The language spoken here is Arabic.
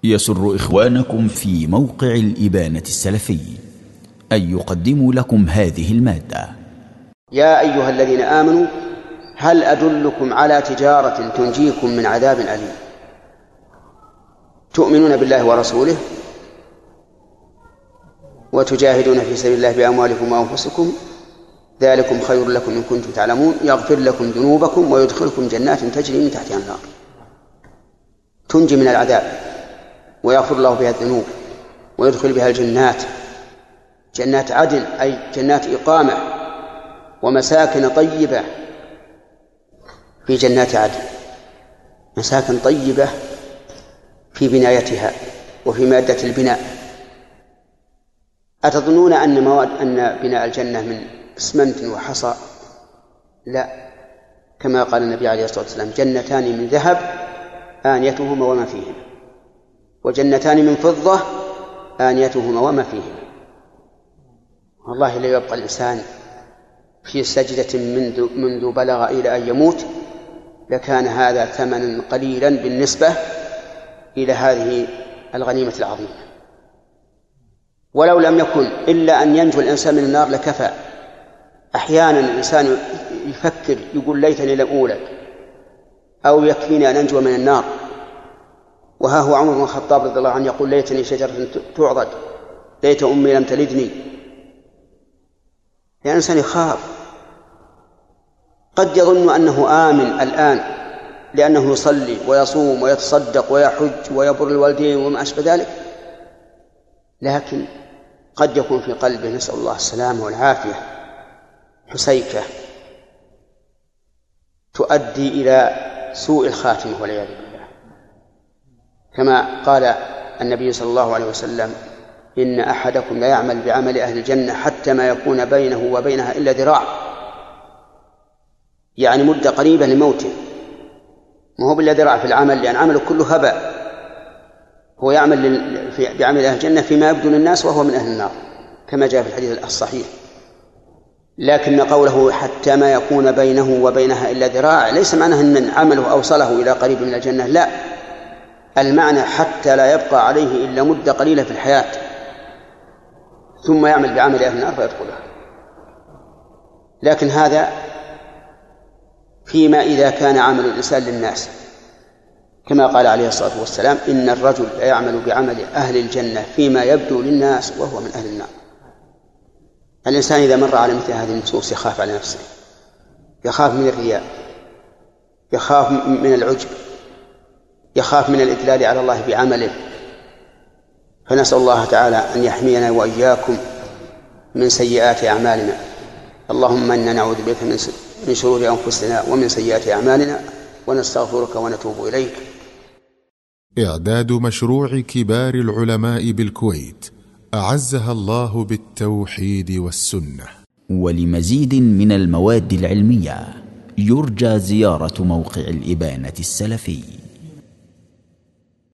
يسر إخوانكم في موقع الإبانة السلفي أن يقدموا لكم هذه المادة. يا أيها الذين آمنوا هل أدلكم على تجارة تنجيكم من عذاب أليم تؤمنون بالله ورسوله وتجاهدون في سبيل الله بأموالكم وأنفسكم ذلكم خير لكم إن كنتم تعلمون يغفر لكم ذنوبكم ويدخلكم جنات تجري من تحتها الأنهار تنجي من العذاب ويغفر الله بها الذنوب ويدخل بها الجنات جنات عدن أي جنات إقامة ومساكن طيبة في جنات عدن مساكن طيبة في بنايتها وفي مادة البناء. أتظنون أن بناء الجنة من اسمنت وحصى؟ لا، كما قال النبي عليه الصلاة والسلام جنتان من ذهب آنيتهما وما فيهما وجنتان من فضة آنيتهما وما فيهما. والله لا يبقى الإنسان في سجدة منذ بلغ إلى أن يموت لكان هذا ثمنا قليلا بالنسبة إلى هذه الغنيمة العظيمة. ولو لم يكن إلا أن ينجو الإنسان من النار لكفى. أحيانا الإنسان يفكر يقول ليتني لم أولد أو يكفيني أن أنجو من النار، وها هو عمر بن الخطاب رضي الله عنه يقول ليتني شجرة تعضد ليت أمي لم تلدني. يعني الإنسان يخاف، قد يظن أنه آمن الآن لأنه يصلي ويصوم ويتصدق ويحج ويبر الوالدين وما أشبه ذلك، لكن قد يكون في قلبه نسأل الله السلامة والعافية حسيكة تؤدي إلى سوء الخاتمة والعياذ بالله، كما قال النبي صلى الله عليه وسلم إن أحدكم لا يعمل بعمل أهل الجنة حتى ما يكون بينه وبينها إلا ذراع، يعني مدة قريبة لموته، ما هو بالله ذراع في العمل لأن عمله كله هباء، هو يعمل بعمل أهل الجنة فيما يبدو للناس وهو من أهل النار كما جاء في الحديث الصحيح. لكن قوله حتى ما يكون بينه وبينها إلا ذراع ليس معناه أن عمله أوصله إلى قريب من الجنة، لا، المعنى حتى لا يبقى عليه إلا مدة قليلة في الحياة ثم يعمل بعمل أهل النار فيدخلها. لكن هذا فيما إذا كان عمل الإنسان للناس، كما قال عليه الصلاة والسلام إن الرجل لا يعمل بعمل أهل الجنة فيما يبدو للناس وهو من أهل النار. الإنسان إذا مر على مثل هذه النصوص يخاف على نفسه، يخاف من الرياء، يخاف من العجب، يخاف من الإدلال على الله بعمله. فنسأل الله تعالى أن يحمينا وإياكم من سيئات أعمالنا. اللهم إنا نعوذ بك من شرور أنفسنا ومن سيئات أعمالنا ونستغفرك ونتوب إليك. إعداد مشروع كبار العلماء بالكويت أعزها الله بالتوحيد والسنة. ولمزيد من المواد العلمية يرجى زيارة موقع الإبانة السلفي.